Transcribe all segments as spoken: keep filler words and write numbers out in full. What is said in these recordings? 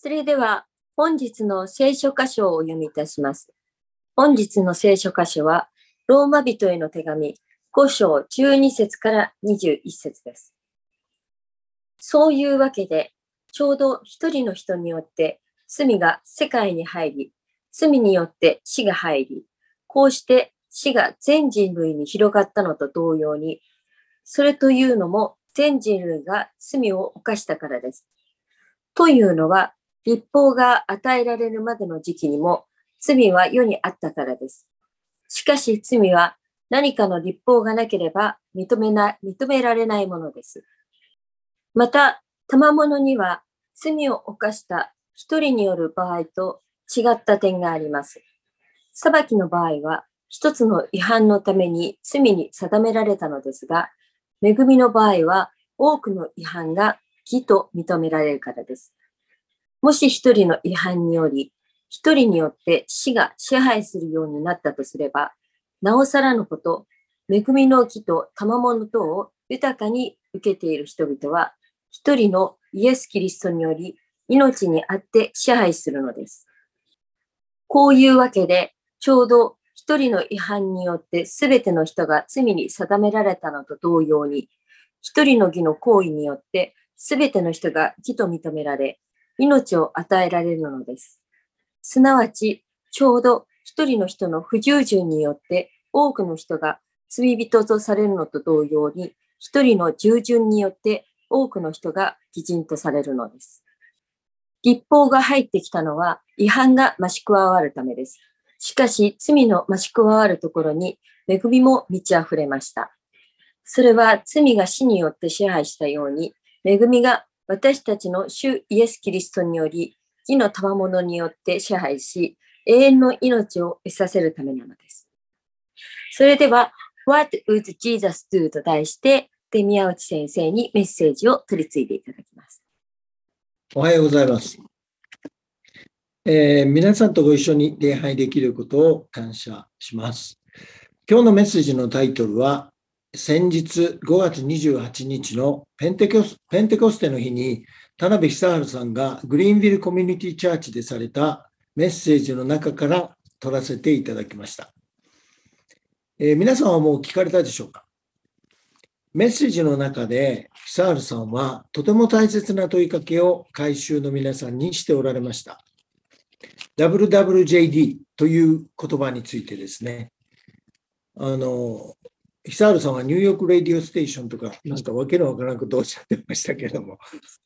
それでは本日の聖書箇所をお読みいたします。本日の聖書箇所はローマ人への手紙ご章じゅうに節からにじゅういち節です。そういうわけで、ちょうど一人の人によって罪が世界に入り、罪によって死が入り、こうして死が全人類に広がったのと同様に、それというのも全人類が罪を犯したからです。というのは、律法が与えられるまでの時期にも罪は世にあったからです。しかし罪は何かの律法がなければ認めな、認められないものです。また、賜物には罪を犯した一人による場合と違った点があります。裁きの場合は一つの違反のために罪に定められたのですが、恵みの場合は多くの違反が義と認められるからです。もし一人の違反により、一人によって死が支配するようになったとすれば、なおさらのこと、恵みの義と賜物等を豊かに受けている人々は、一人のイエス・キリストにより命にあって支配するのです。こういうわけで、ちょうど一人の違反によってすべての人が罪に定められたのと同様に、一人の義の行為によってすべての人が義と認められ、命を与えられるのです。すなわち、ちょうど一人の人の不従順によって多くの人が罪人とされるのと同様に、一人の従順によって多くの人が義人とされるのです。律法が入ってきたのは違反が増し加わるためです。しかし、罪の増し加わるところに恵みも満ち溢れました。それは罪が死によって支配したように、恵みが私たちの主イエス・キリストにより、義の賜物によって支配し、永遠の命を得させるためなのです。それでは、What would Jesus do? と題して、で宮内先生にメッセージを取り次いでいただきます。 おはようございます。えー、皆さんとご一緒に礼拝できることを感謝します。今日のメッセージのタイトルは、先日ごがつにじゅうはちにちのペンテコス、ペンテコステの日に田辺久治さんがグリーンビルコミュニティチャーチでされたメッセージの中から取らせていただきました。えー、皆さんはもう聞かれたでしょうか？メッセージの中で久治さんはとても大切な問いかけを会衆の皆さんにしておられました。ダブリューダブリュージェーディー という言葉についてですね。あの久治さんはニューヨーク・レディオ・ステーションとか、なんかわけのわからんことをおっしゃってましたけれども、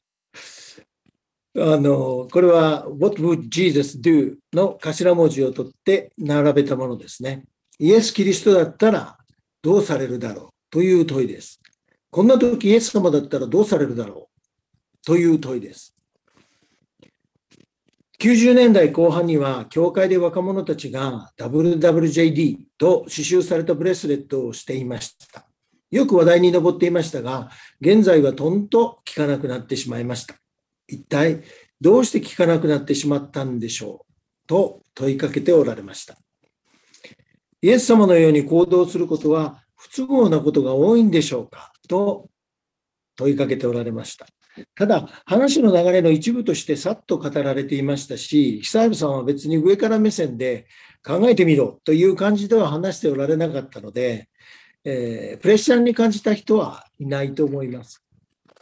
あのこれは What would Jesus do? の頭文字を取って並べたものですね。イエス・キリストだったらどうされるだろうという問いです。こんな時イエス様だったらどうされるだろうという問いです。きゅうじゅうねんだいこう半には、教会で若者たちが ダブリューダブリュージェーディー と刺繍されたブレスレットをしていました。よく話題に上っていましたが、現在はとんと聞かなくなってしまいました。一体どうして聞かなくなってしまったんでしょうと問いかけておられました。イエス様のように行動することは不都合なことが多いんでしょうかと問いかけておられました。ただ、話の流れの一部としてさっと語られていましたし、久治さんは別に上から目線で考えてみろという感じでは話しておられなかったので、えー、プレッシャーに感じた人はいないと思います。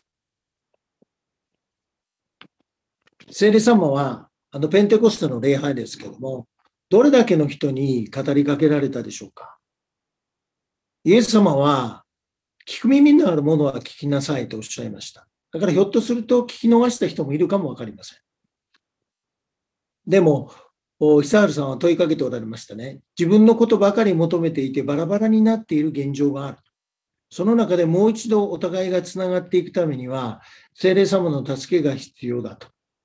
聖霊様は、あのペンテコステの礼拝ですけども、どれだけの人に語りかけられたでしょうか。イエス様は、聞く耳のあるものは聞きなさいとおっしゃいました。だからひょっとすると聞き逃した人もいるかもわかりません。でも、久治さんは問いかけておられましたね。自分のことばかり求めていてバラバラになっている現状がある。その中でもう一度お互いがつながっていくためには、聖霊様の助けが必要だと。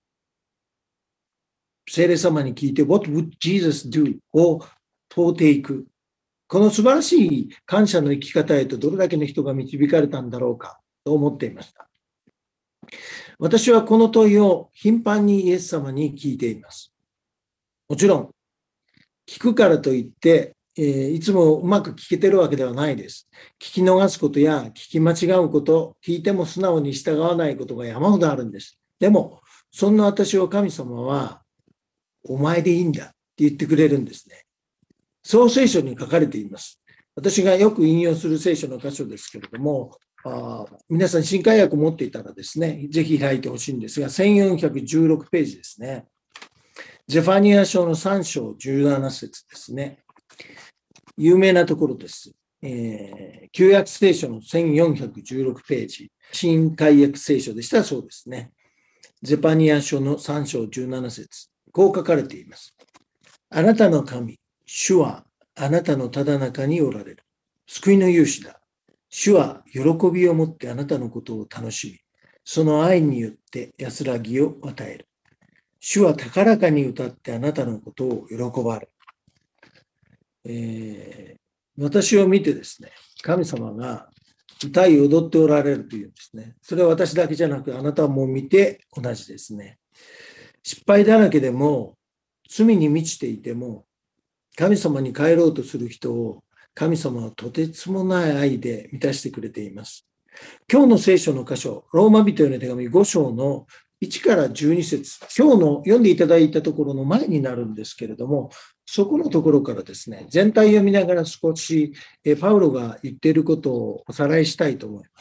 聖霊様に聞いて、What would Jesus do? を問うていく。この素晴らしい感謝の生き方へとどれだけの人が導かれたんだろうかと思っていました。私はこの問いを頻繁にイエス様に聞いています。もちろん、聞くからといって、えー、いつもうまく聞けてるわけではないです。聞き逃すことや聞き間違うこと、聞いても素直に従わないことが山ほどあるんです。でも、 そんな私を神様は、お前でいいんだって言ってくれるんですね。そう聖書に書かれています。私がよく引用する聖書の箇所ですけれども、あ皆さん新海訳を持っていたらですね、ぜひ開いてほしいんですが、せんよんひゃくじゅうろくページですね。ゼファニア書のさん章じゅうなな節ですね。有名なところです。えー、旧約聖書のせんよんひゃくじゅうろくページ、新海訳聖書でしたらそうですね。ゼパニア書のさん章じゅうなな節、こう書かれています。あなたの神、主はあなたのただ中におられる。救いの勇士だ。主は喜びを持ってあなたのことを楽しみ、その愛によって安らぎを与える。主は高らかに歌ってあなたのことを喜ばれる。えー、私を見てですね、神様が歌い踊っておられるというんですね。それは私だけじゃなく、あなたも見て同じですね。失敗だらけでも、罪に満ちていても、神様に帰ろうとする人を神様はとてつもない愛で満たしてくれています。今日の聖書の箇所、ローマ人への手紙ご章のいちからじゅうに節、今日の読んでいただいたところの前になるんですけれども、そこのところからですね、全体を読みながら少しパウロが言っていることをおさらいしたいと思います。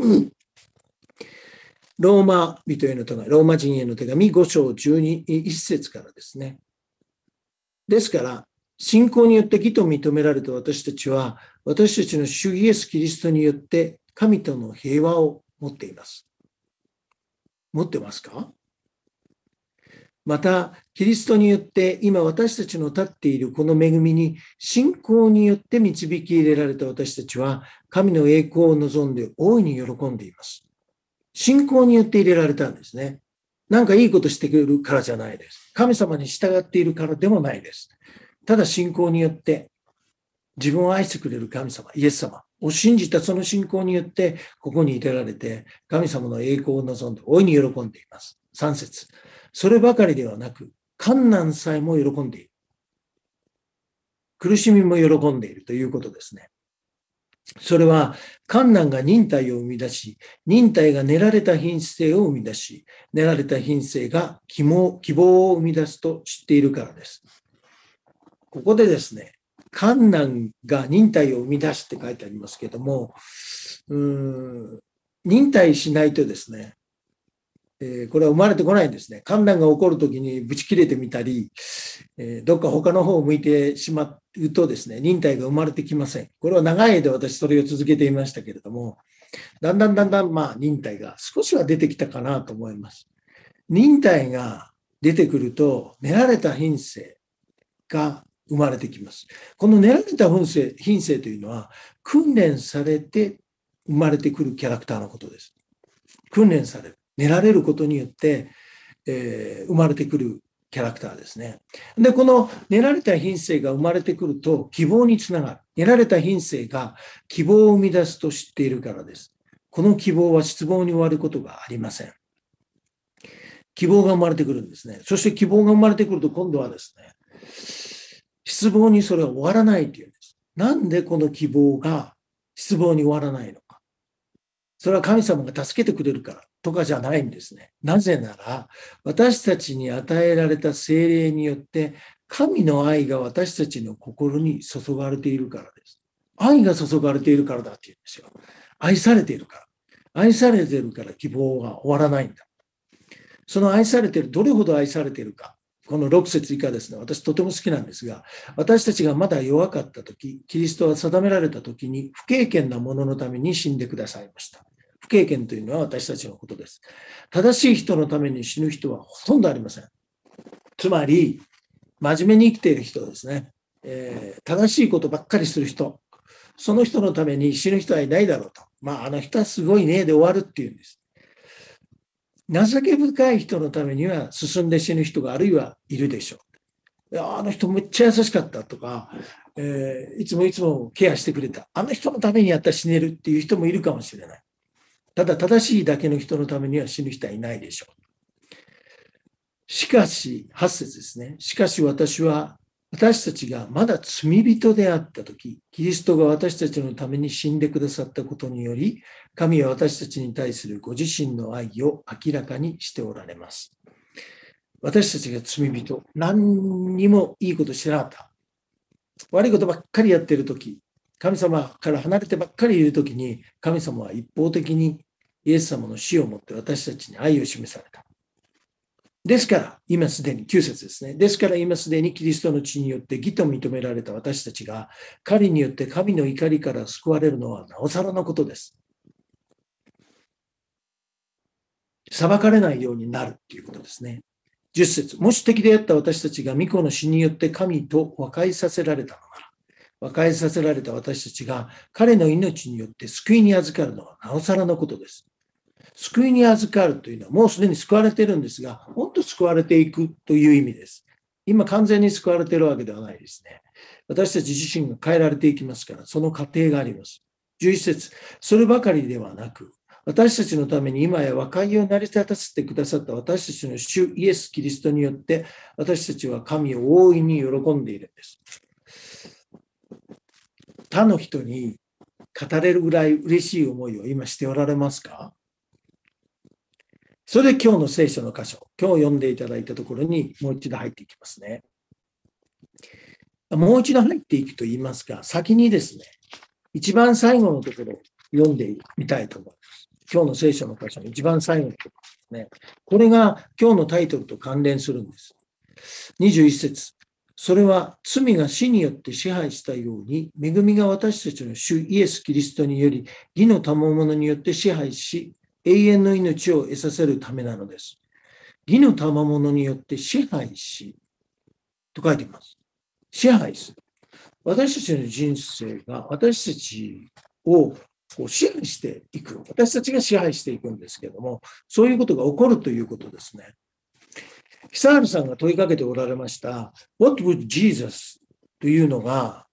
ローマ人への手紙、ローマ人への手紙ご章じゅうに節からですね。ですから、信仰によって義と認められた私たちは、私たちの主イエス・キリストによって神との平和を持っています。持ってますか？また、キリストによって今私たちの立っているこの恵みに信仰によって導き入れられた私たちは、神の栄光を望んで大いに喜んでいます。信仰によって入れられたんですね。なんかいいことしてくれるからじゃないです。神様に従っているからでもないです。ただ信仰によって自分を愛してくれる神様、イエス様を信じたその信仰によってここに入れられて神様の栄光を望んで大いに喜んでいます。さん節。そればかりではなく、患難さえも喜んでいる。苦しみも喜んでいるということですね。それは患難が忍耐を生み出し、忍耐が練られた品性を生み出し、練られた品性が希望、希望を生み出すと知っているからです。ここでですね、患難が忍耐を生み出すって書いてありますけども、うーん、忍耐しないとですね、えー、これは生まれてこないんですね。患難が起こるときにぶち切れてみたり、えー、どっか他の方を向いてしまうとですね、忍耐が生まれてきません。これは長い間私それを続けていましたけれども、だんだんだんだんまあ忍耐が少しは出てきたかなと思います。忍耐が出てくると、練られた品性が生まれてきます。この練られた品性、品性というのは、訓練されて生まれてくるキャラクターのことです。訓練される。練られることによって、えー、生まれてくるキャラクターですね。で、この練られた品性が生まれてくると希望につながる。練られた品性が希望を生み出すと知っているからです。この希望は失望に終わることがありません。希望が生まれてくるんですね。そして希望が生まれてくると今度はですね、失望にそれは終わらないというんです。なんでこの希望が失望に終わらないのか。それは神様が助けてくれるからとかじゃないんですね。なぜなら、私たちに与えられた聖霊によって、神の愛が私たちの心に注がれているからです。愛が注がれているからだって言うんですよ。愛されているから。愛されているから希望が終わらないんだ。その愛されている、どれほど愛されているか。このろく節以下ですね。私とても好きなんですが、私たちがまだ弱かったとき、キリストは定められたときに不経験なもののために死んでくださいました。不経験というのは私たちのことです。正しい人のために死ぬ人はほとんどありません。つまり、真面目に生きている人ですね。えー、正しいことばっかりする人。その人のために死ぬ人はいないだろうと。まあ、あの人はすごいねで終わるっていうんです。情け深い人のためには進んで死ぬ人があるいはいるでしょう。いや、あの人めっちゃ優しかったとか、えー、いつもいつもケアしてくれた。あの人のためにやったら死ねるっていう人もいるかもしれない。ただ正しいだけの人のためには死ぬ人はいないでしょう。しかし、はち節ですね。しかし私は、私たちがまだ罪人であったとき、キリストが私たちのために死んでくださったことにより、神は私たちに対するご自身の愛を明らかにしておられます。 私たちが罪人、何にもいいことしてなかった。悪いことばっかりやってるとき、神様から離れてばっかりいるときに、神様は一方的にイエス様の死をもって私たちに愛を示された。ですから、今すでに、きゅう節ですね。ですから今すでにキリストの血によって義と認められた私たちが、彼によって神の怒りから救われるのはなおさらのことです。裁かれないようになるということですね。じゅっ節。もし敵であった私たちが御子の死によって神と和解させられたのなら、和解させられた私たちが彼の命によって救いに預かるのはなおさらのことです。救いに預かるというのはもうすでに救われているんですが、もっと救われていくという意味です。今完全に救われているわけではないですね。私たち自身が変えられていきますから、その過程があります。じゅういち節。そればかりではなく、私たちのために今や和解を成り立たせてくださった私たちの主イエス・キリストによって私たちは神を大いに喜んでいるんです。他の人に語れるぐらい嬉しい思いを今しておられますか？それで今日の聖書の箇所、今日読んでいただいたところにもう一度入っていきますね。もう一度入っていくと言いますか、先にですね、一番最後のところを読んでみたいと思います。今日の聖書の箇所の一番最後のところですね。これが今日のタイトルと関連するんです。にじゅういち節。それは罪が死によって支配したように、恵みが私たちの主イエス・キリストにより、義の賜物によって支配し、永遠の命を得させるためなのです。義の賜物によって支配し、と書いています。支配する。私たちの人生が私たちをこう支配していく。私たちが支配していくんですけれども、そういうことが起こるということですね。久治さんが問いかけておられました、What would Jesus というのが、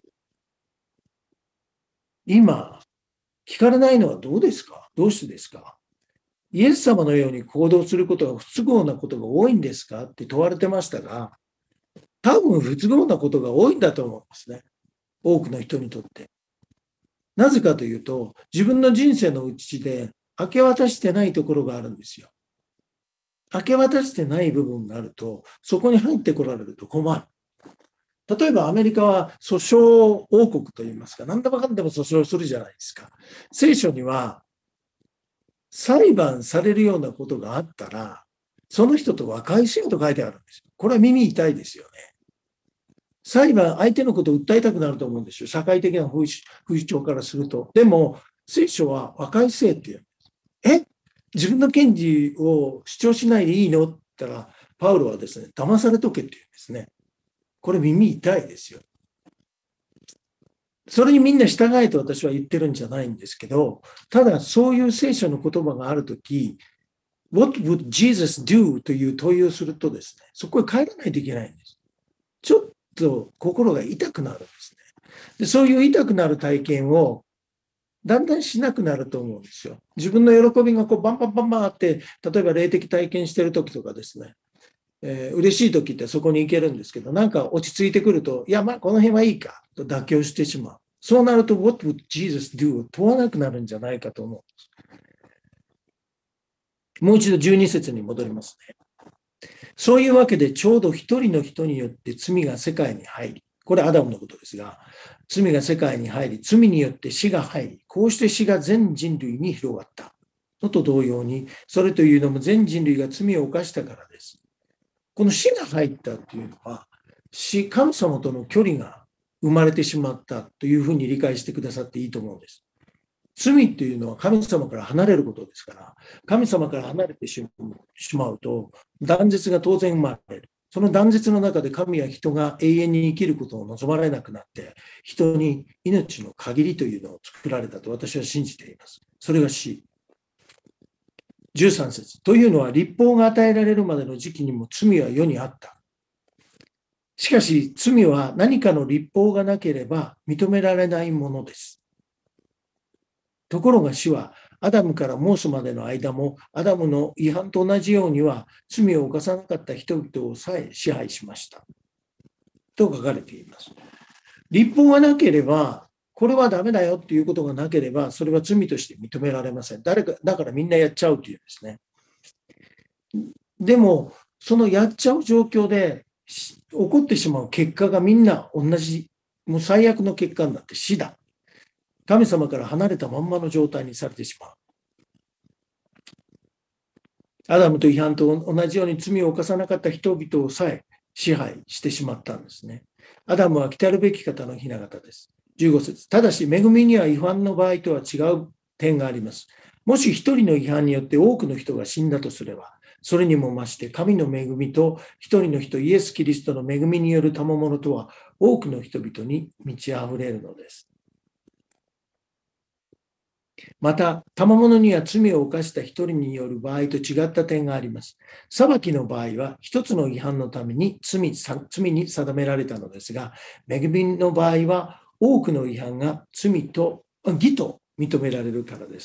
今、聞かれないのはどうですか？どうしてですか？イエス様のように行動することが不都合なことが多いんですかって問われてましたが、多分不都合なことが多いんだと思うんですね。多くの人にとって。なぜかというと、自分の人生のうちで明け渡してないところがあるんですよ。明け渡してない部分があると、そこに入ってこられると困る。例えばアメリカは訴訟王国といいますか、何でもかんでも訴訟するじゃないですか。聖書には、裁判されるようなことがあったら、その人と和解しようと書いてあるんですよ。これは耳痛いですよね。裁判、相手のことを訴えたくなると思うんですよ。社会的な風潮からすると。でも、聖書は和解せえって言うんです。え自分の権利を主張しないでいいのって言ったら、パウロはですね、騙されとけって言うんですね。これ耳痛いですよ。それにみんな従えと私は言ってるんじゃないんですけど、ただそういう聖書の言葉があるとき、What would Jesus do? という問いをするとですね、そこへ帰らないといけないんです。ちょっと心が痛くなるんですね。で、そういう痛くなる体験をだんだんしなくなると思うんですよ。自分の喜びがこうバンバンバンバンあって、例えば霊的体験してるときとかですね、えー、嬉しいときってそこに行けるんですけど、なんか落ち着いてくると、いや、まあこの辺はいいかと妥協してしまう。そうなると、What would Jesus do? を問わなくなるんじゃないかと思うんです。もう一度じゅうに節に戻りますね。そういうわけで、ちょうど一人の人によって罪が世界に入り、これアダムのことですが、罪が世界に入り、罪によって死が入り、こうして死が全人類に広がったのと同様に、それというのも全人類が罪を犯したからです。この死が入ったというのは、死、神様との距離が生まれてしまったというふうに理解してくださっていいと思うんです。罪というのは神様から離れることですから、神様から離れてしまうと、断絶が当然生まれる。その断絶の中で神や人が永遠に生きることを望まれなくなって、人に命の限りというのを作られたと私は信じています。それが死。じゅうさん節。というのは、律法が与えられるまでの時期にも罪は世にあった。しかし、罪は何かの律法がなければ認められないものです。ところが死は、アダムからモーセまでの間も、アダムの違反と同じようには、罪を犯さなかった人々をさえ支配しました。と書かれています。律法がなければ、これはダメだよっていうことがなければ、それは罪として認められません。誰か、だからみんなやっちゃうというんですね。でも、 そのやっちゃう状況で起こってしまう結果がみんな同じ、もう最悪の結果になって死だ。神様から離れたまんまの状態にされてしまう。アダムと違反と同じように罪を犯さなかった人々をさえ支配してしまったんですね。アダムは来たるべき方の雛形です。じゅうご節。ただし、恵みには違反の場合とは違う点があります。もし一人の違反によって多くの人が死んだとすれば、それにも増して神の恵みと一人の人イエス・キリストの恵みによる賜物とは多くの人々に満ち溢れるのです。また、賜物には罪を犯した一人による場合と違った点があります。裁きの場合は一つの違反のために 罪, 罪に定められたのですが、恵みの場合は多くの違反が罪と義と認められるからです。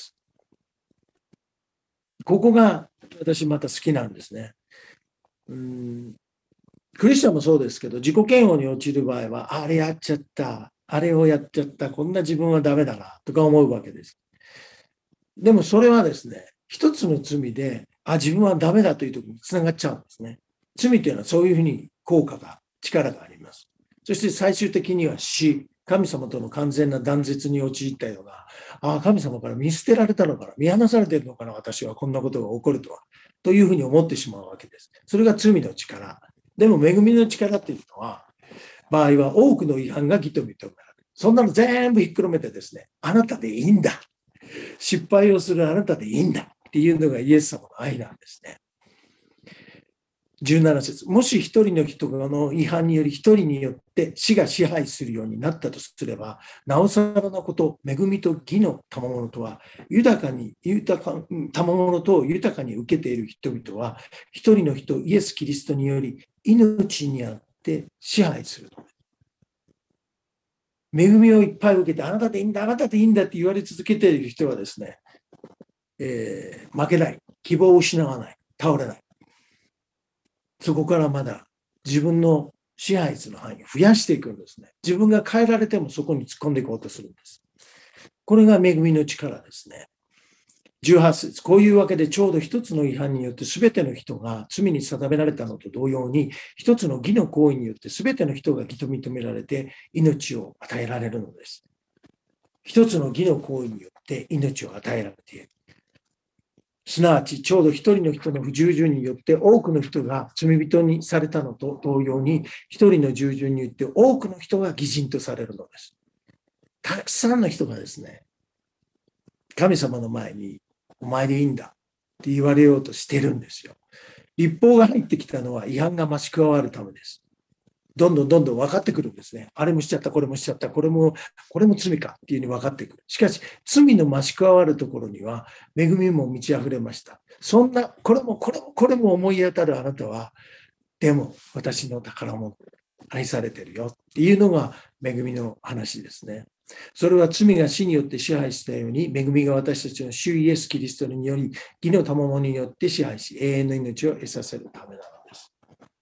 ここが私また好きなんですね。うーんクリスチャンもそうですけど、自己嫌悪に陥る場合は、あれやっちゃった、あれをやっちゃった、こんな自分はダメだな、とか思うわけです。でもそれはですね、一つの罪で、あ、自分はダメだというところにつながっちゃうんですね。罪というのはそういうふうに効果が、力があります。そして最終的には死、神様との完全な断絶に陥ったような、あ、神様から見捨てられたのかな、見放されているのかな、私はこんなことが起こるとは、というふうに思ってしまうわけです。それが罪の力。でも恵みの力っていうのは、場合は多くの違反が義と認められる。そんなの全部ひっくるめてですね、あなたでいいんだ。失敗をするあなたでいいんだっていうのがイエス様の愛なんですね。じゅうなな節。もし一人の人の違反により一人によって死が支配するようになったとすれば、なおさらのこと、恵みと義の賜物とは、豊かに、豊か、賜物と豊かに受けている人々は、一人の人、イエス・キリストにより命にあって支配するのです。恵みをいっぱい受けて、あなたでいいんだ、あなたでいいんだって言われ続けている人はですね、えー、負けない、希望を失わない、倒れない。そこからまだ自分の支配する範囲を増やしていくんですね。自分が変えられてもそこに突っ込んでいこうとするんです。これが恵みの力ですね。じゅうはち節。こういうわけでちょうど一つの違反によって全ての人が罪に定められたのと同様に、一つの義の行為によって全ての人が義と認められて命を与えられるのです。一つの義の行為によって命を与えられている。すなわち、ちょうど一人の人の不従順によって多くの人が罪人にされたのと同様に、一人の従順によって多くの人が義人とされるのです。たくさんの人がですね、神様の前に、お前でいいんだって言われようとしてるんですよ。律法が入ってきたのは違反が増し加わるためです。どんどんどんどん分かってくるんですね。あれもしちゃった、これもしちゃった、これも、これも罪かっていうふうに分かってくる。しかし、罪の増し加わるところには、恵みも満ち溢れました。そんな、これも、これも、これも思い当たるあなたは、でも、私の宝物、愛されてるよっていうのが恵みの話ですね。それは罪が死によって支配したように、恵みが私たちの主イエス・キリストにより、義の賜物によって支配し、永遠の命を得させるためなのです。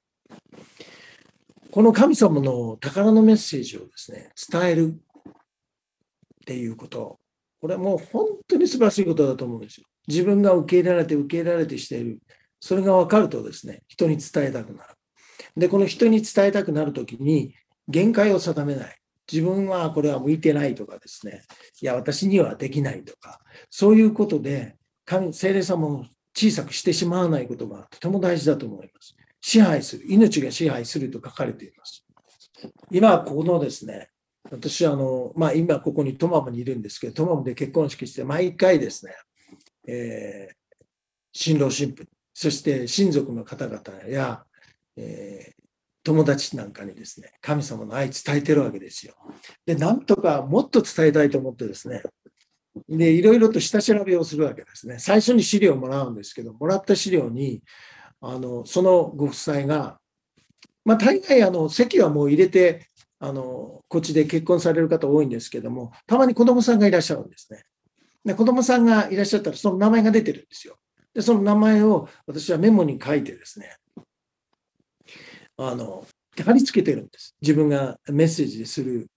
この神様の宝のメッセージをですね、伝えるっていうこと、これはもう本当に素晴らしいことだと思うんですよ。自分が受け入れられて受け入れられてしている。それが分かるとですね、人に伝えたくなる。で、この人に伝えたくなるときに限界を定めない。自分はこれは向いてないとかですね、いや、私にはできないとか、そういうことで、神、聖霊様を小さくしてしまわないことがとても大事だと思います。支配する、命が支配すると書かれています。今、このですね、私はあの、まあ、今ここにトマムにいるんですけど、トマムで結婚式して、毎回ですね、えー、新郎新婦、そして親族の方々や、えー、友達なんかにですね、神様の愛伝えてるわけですよ。で、なんとかもっと伝えたいと思ってですね、で、いろいろと下調べをするわけですね。最初に資料をもらうんですけど、もらった資料に、あの、そのご夫妻が、まあ、大概、あの、籍はもう入れて、あの、こっちで結婚される方多いんですけども、たまに子供さんがいらっしゃるんですね。で、子供さんがいらっしゃったら、その名前が出てるんですよ。で、その名前を私はメモに書いてですね、あの、貼り付けてるんです。自分がメッセージする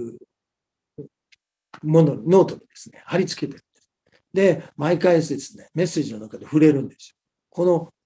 もの、ノートにですね、貼り付けてるんです。で、毎回ですね、メッセージの中で触れるんですよ。この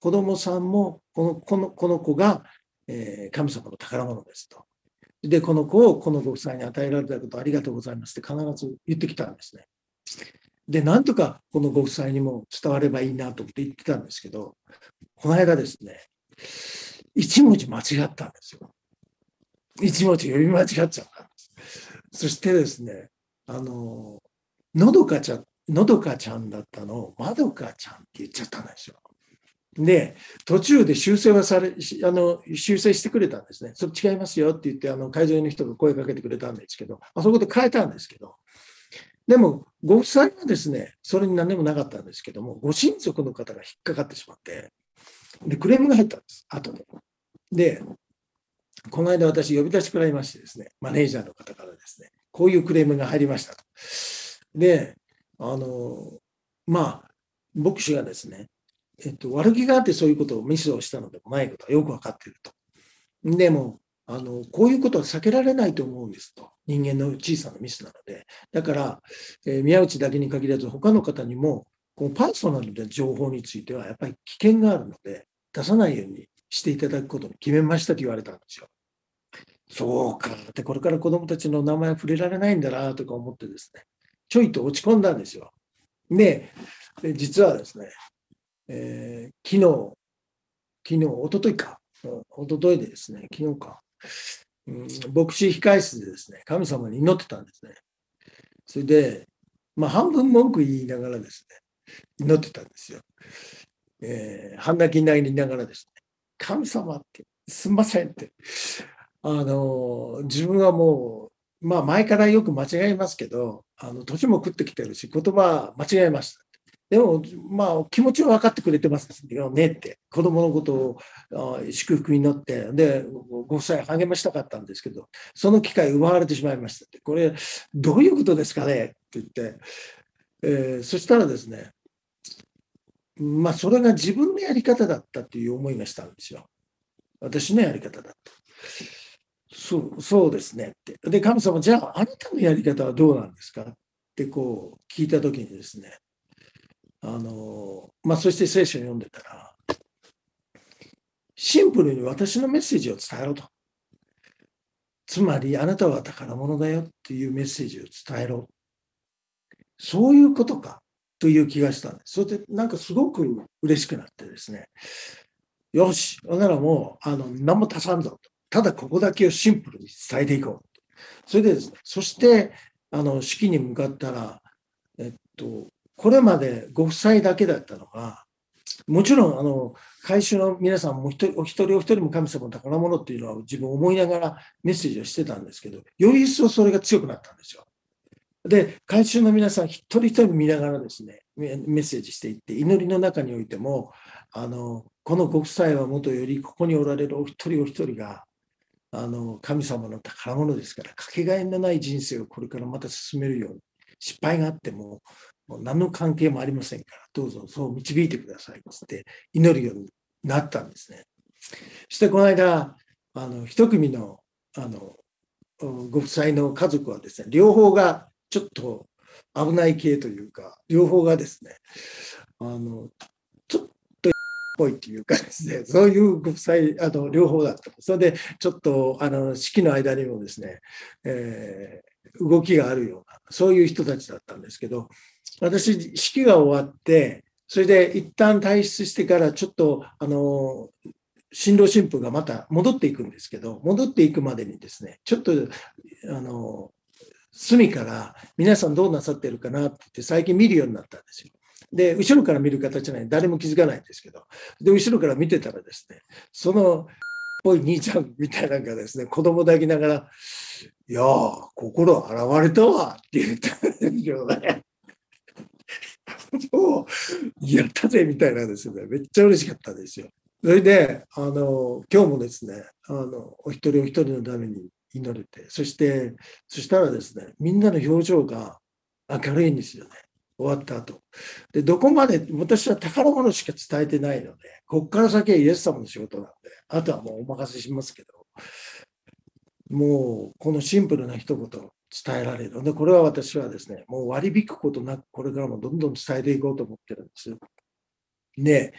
子供さんもこの、この、この子が、えー神様の宝物ですと。で、この子をこのご夫妻に与えられたことありがとうございますって必ず言ってきたんですね。で、なんとかこのご夫妻にも伝わればいいなと思って言ってたんですけど、この間ですね、一文字間違ったんですよ。一文字読み間違っちゃったんです。そしてですね、あの、のどかちゃん、のどかちゃんだったのをまどかちゃんって言っちゃったんですよ。で、途中で修正はされ、しあの、修正してくれたんですね。それ違いますよって言って、あの、会場の人が声かけてくれたんですけど、あそこで変えたんですけど、でも、ご夫妻はですね、それに何でもなかったんですけども、ご親族の方が引っかかってしまって、で、クレームが入ったんです、後で。で、この間私呼び出しくらいましてですね、マネージャーの方からですね、こういうクレームが入りましたと。で、あの、まあ、牧師がですね、えっと、悪気があってそういうことをミスをしたのでもないことはよくわかっていると。でも、あの、こういうことは避けられないと思うんですと。人間の小さなミスなので。だから、えー宮内だけに限らず他の方にも、このパーソナルな情報についてはやっぱり危険があるので、出さないようにしていただくことに決めましたと言われたんですよ。そうかって、これから子供たちの名前は触れられないんだなとか思ってですね、ちょいと落ち込んだんですよ。で、で実はですね、えー昨日、昨日、一昨日か、一昨日でですね、昨日か、うん、牧師控室でですね、神様に祈ってたんですね。それで、まあ、半分文句言いながらですね、祈ってたんですよ。えー、半泣きになりながらですね、神様って、すんませんって、あの、自分はもう、まあ、前からよく間違えますけど、あの、年も食ってきてるし、言葉間違えました。でも、まあ、気持ちは分かってくれてますよねって、子供のことをあ祝福に祈って、で、ご夫妻励ましたかったんですけど、その機会奪われてしまいましたって、これ、どういうことですかねって言って、えーそしたらですね、まあ、それが自分のやり方だったっていう思いがしたんですよ。私のやり方だった。そう、そうですねって。で、神様、じゃあ、あなたのやり方はどうなんですかってこう聞いたときにですね、あの、まあ、そして聖書を読んでたら、シンプルに私のメッセージを伝えろと。つまり、あなたは宝物だよっていうメッセージを伝えろ。そういうことかという気がしたんです。それで、なんかすごく嬉しくなってですね、よし、ほんならもう、あの、何も足さんぞと。ただここだけをシンプルに伝えていこう。それでですね、そして、あの、式に向かったら、えっと、これまでご夫妻だけだったのが、もちろん、あの、会衆の皆さんもお一人お一人お一人も神様の宝物っていうのは自分思いながらメッセージをしてたんですけど、より一層それが強くなったんですよ。で、会衆の皆さん一人一人見ながらですね、メメッセージしていって、祈りの中においても、あの、このご夫妻はもとより、ここにおられるお一人お一人が、あの、神様の宝物ですから、かけがえのない人生をこれからまた進めるように、失敗があっても、もう何の関係もありませんから、どうぞそう導いてくださいって祈るようになったんですね。そしてこの間、あの、一組の、あの、ご夫妻の家族はですね、両方がちょっと危ない系というか、両方がですね、あの、ちょっとっぽいっていうかですね、そういうご夫妻、あの、両方だった。それで、ちょっと、あの、式の間にもですね、えー動きがあるような、そういう人たちだったんですけど、私、式が終わって、それで一旦退出してから、ちょっと、あの、新郎新婦がまた戻っていくんですけど、戻っていくまでにですね、ちょっと、あの、隅から皆さんどうなさってるかなって言って最近見るようになったんですよ。で、後ろから見る形じゃない、誰も気づかないんですけど、で、後ろから見てたらですね、そのっぽい兄ちゃんみたいなのがですね、子供抱きながら、いやー、心洗われたわって言ったんですよね。もう、やったぜみたいなんですよね。めっちゃ嬉しかったですよ。それで、あの、今日もですね、あの、お一人お一人のために祈れて、そして、そしたらですね、みんなの表情が明るいんですよね。終わった後。で、どこまで、私は宝物しか伝えてないので、ここから先はイエス様の仕事なんで、あとはもうお任せしますけど、もうこのシンプルな一言伝えられる。で、これは私はですね、もう割り引くことなく、これからもどんどん伝えていこうと思ってるんですよ。で、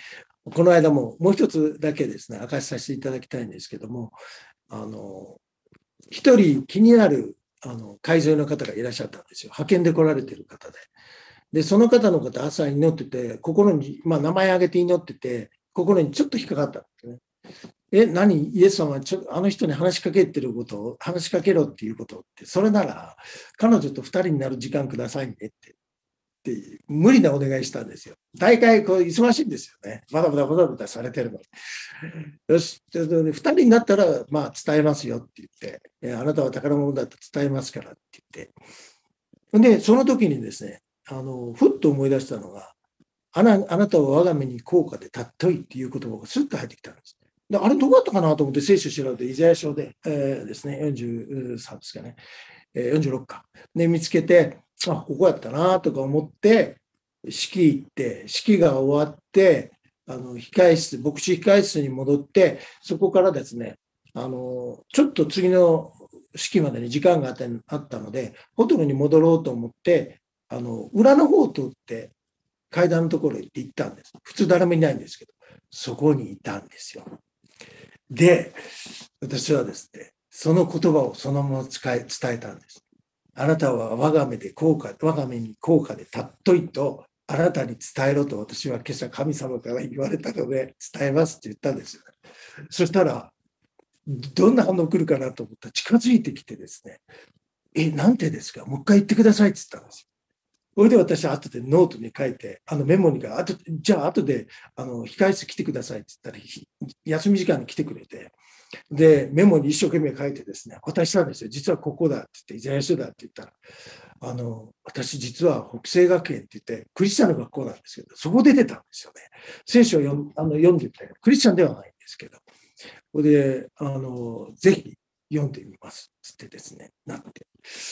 この間ももう一つだけですね、明かしさせていただきたいんですけども、あの、一人気になるあの海沿いの方がいらっしゃったんですよ。派遣で来られてる方で。で、その方の方、朝祈ってて、心に、まあ、名前挙げて祈ってて、心にちょっと引っかかったんですね。え、何イエス様はちょあの人に話しかけてることを、話しかけろっていうことって、それなら、彼女と二人になる時間くださいねって、って無理なお願いしたんですよ。大概、こう、忙しいんですよね。バタバタバタバタされてるのに。よし、二人になったら、まあ、伝えますよって言って、あなたは宝物だと伝えますからって言って。で、その時にですね、あの、ふっと思い出したのが、あなあなたは我が身に高価で尊いっていう言葉がスッと入ってきたんです。であれどうだったかなと思って聖書調べて、イザヤ書で、えー、ですね、よんじゅうさんですかね、えー、よんじゅうろくか。で、見つけて、あ、ここやったなとか思って、式行って、式が終わって、あの、控室、牧師控室に戻って、そこからですね、あの、ちょっと次の式までに時間があったので、ホテルに戻ろうと思って、あの、裏の方を通って、階段のところへ行ったんです。普通誰もいないんですけど、そこにいたんですよ。で、私はですね、その言葉をそのまま使い伝えたんです。あなたは我が身で高価、我が身に高価で尊いと、あなたに伝えろと私は今朝神様から言われたので伝えますって言ったんですよね。そしたら、どんな反応来るかなと思ったら近づいてきてですね、え、なんてですかもう一回言ってくださいって言ったんですよ。それで私は後でノートに書いて、あのメモにが、あとじゃあ後であの控室来てくださいって言ったら、休み時間に来てくれて、で、メモに一生懸命書いてですね、渡したんですよ。実はここだって言って、イザヤ書だって言ったら、あの、私実は北西学園って言って、クリスチャンの学校なんですけど、そこで出たんですよね。聖書を読んあの読んでて、クリスチャンではないんですけど、これで、あの、ぜひ読んでみますつってですね、なって。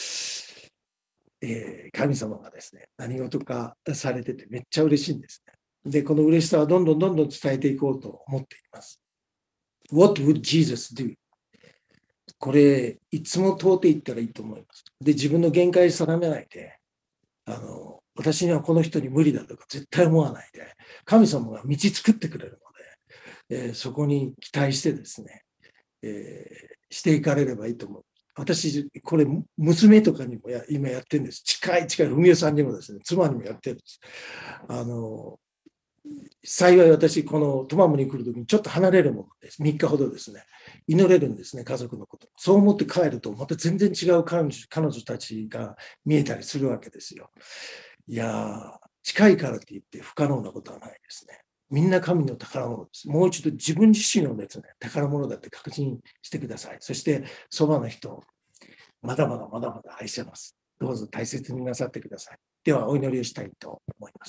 えー、神様がですね、何事かされててめっちゃ嬉しいんですね。で、この嬉しさはどんどんどんどん伝えていこうと思っています。What would Jesus do? これ、いつも問うていったらいいと思います。で、自分の限界定めないで、あの、私にはこの人に無理だとか絶対思わないで、神様が道作ってくれるので、えー、そこに期待してですね、えー、していかれればいいと思う。私、これ、娘とかにもや今やってるんです。近い近い、文代さんにもですね、妻にもやってるんです。あの、幸い私、このトマムに来るときにちょっと離れるものです。みっかほどですね、祈れるんですね、家族のこと。そう思って帰ると、また全然違う彼女彼女たちが見えたりするわけですよ。いやー、近いからって言って不可能なことはないですね。みんな神の宝物です。もう一度自分自身のですね、宝物だって確認してください。そして、そばの人をまだまだまだまだ愛してます。どうぞ大切になさってください。では、お祈りをしたいと思います。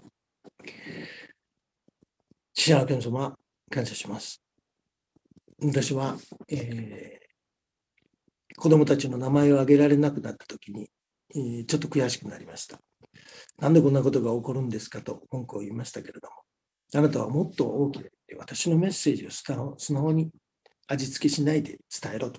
父なる神様、感謝します。私は、えー、子供たちの名前を挙げられなくなったときに、えー、ちょっと悔しくなりました。なんでこんなことが起こるんですかと文句を言いましたけれども、あなたはもっと大きな私のメッセージを素直に味付けしないで伝えろと、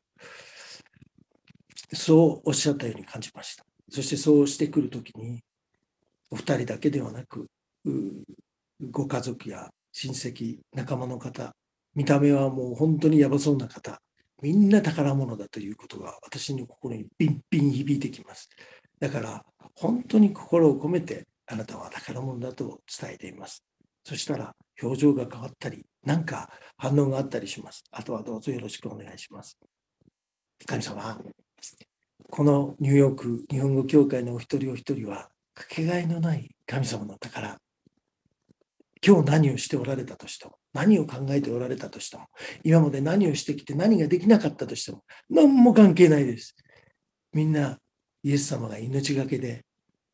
そうおっしゃったように感じました。そしてそうしてくるときに、お二人だけではなく、ご家族や親戚、仲間の方、見た目はもう本当にやばそうな方、みんな宝物だということが私の心にピンピン響いてきます。だから本当に心を込めてあなたは宝物だと伝えています。そしたら表情が変わったり、何か反応があったりします。あとはどうぞよろしくお願いします。神様、このニューヨーク日本語協会のお一人お一人はかけがえのない神様の宝。今日何をしておられたとしても、何を考えておられたとしても、今まで何をしてきて何ができなかったとしても、何も関係ないです。みんな、イエス様が命がけで、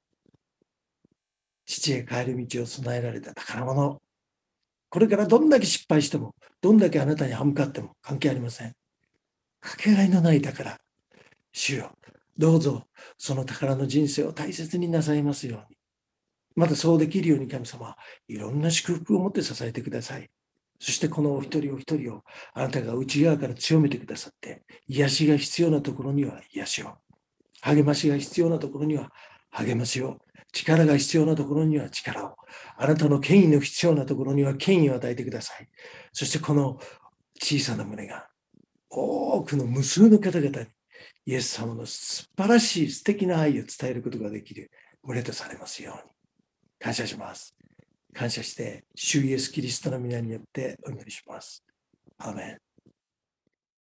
父へ帰る道を備えられた宝物。これからどんだけ失敗しても、どんだけあなたに歯向かっても関係ありません。かけがえのない宝。主よ、どうぞその宝の人生を大切になさいますように。またそうできるように神様、いろんな祝福を持って支えてください。そしてこのお一人お一人をあなたが内側から強めてくださって、癒しが必要なところには癒しを、励ましが必要なところには励ましを、力が必要なところには力を、あなたの権威の必要なところには権威を与えてください。そしてこの小さな胸が多くの無数の方々にイエス様の素晴らしい素敵な愛を伝えることができる胸とされますように。感謝します。感謝して、主イエスキリストの皆によってお祈りします。アーメン。